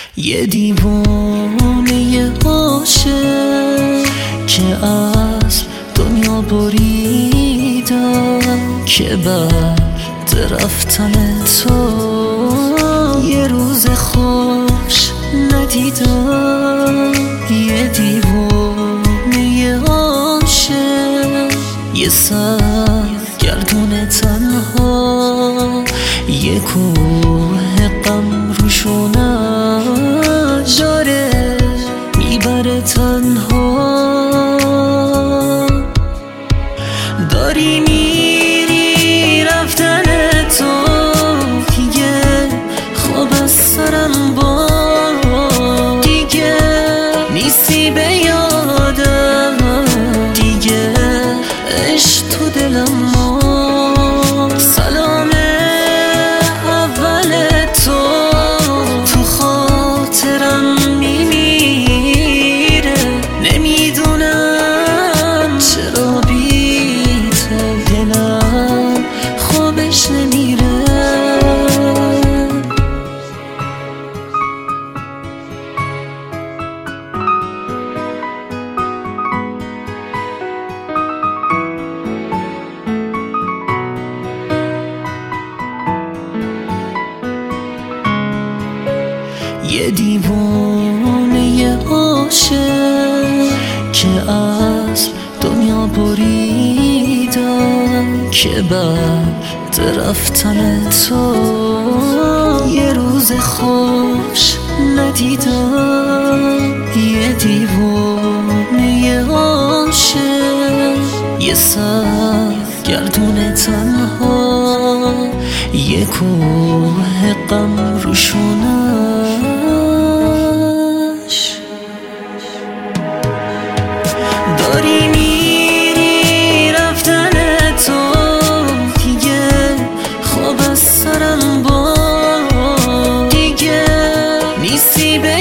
یه دیوانه عاشق که از دنیا بریدم، که بعد رفتن تو یه روز خوش ندیدم. یه دیوانه عاشق، یه سرگردون تنها، یه کوه غم روشونه جاره میبره تنها. داری میری رفتن تو دیگه خواب از سرم با دیگه نیستی به یادم دیگه عشق تو دلم ما. سلام اول تو تو خاطرم میمیره، نمیدونم چرا بی تو دلم خوابش نمیره. یه دیوانه عاشق که از دنیا بریدم، که بعد رفتن تو یه روز خوش ندیدم. یه دیوانه عاشق، یه سرگردون تنها، یه کوه غم روشونش. داری میری رفتن تو دیگه خواب از سرم با دیگه نیستی به